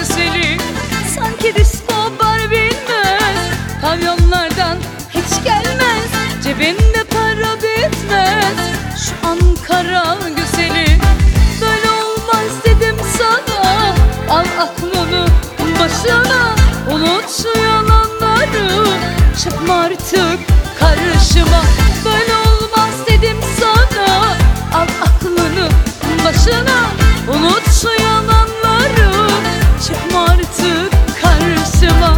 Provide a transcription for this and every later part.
güzeli. Sanki disco bar bilmez, pavyonlardan hiç gelmez, cebinde para bitmez şu Ankara güzeli. Böyle olmaz dedim sana, al aklını başına, unut şu yalanları, çıkma artık karşıma. Böyle olmaz dedim sana, al aklını başına, unut şu yalanları, çıkma artık karşıma.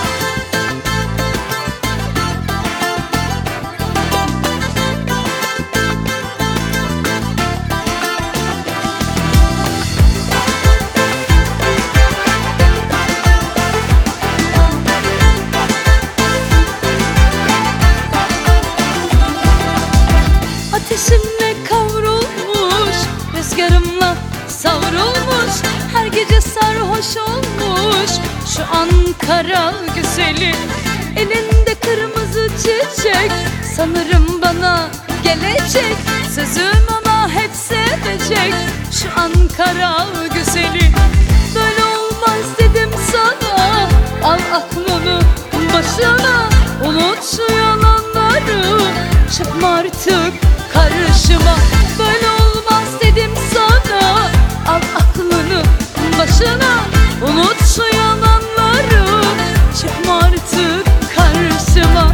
Ateşimle kavrulmuş, rüzgarımla savrulmuş, her gece sarhoş olmuş şu Ankara güzeli. Elinde kırmızı çiçek, sanırım bana gelecek, sözüm ona hep sevecek şu Ankara güzeli. Böyle olmaz dedim sana, al aklını başına, unut şu yalanları, çıkma artık karşıma. Böyle olmaz dedim sana, al aklını başına, unut şu yalanları, çıkma artık karşıma.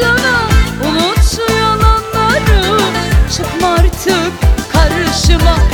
Unut şu yalanları, çıkma artık karşıma.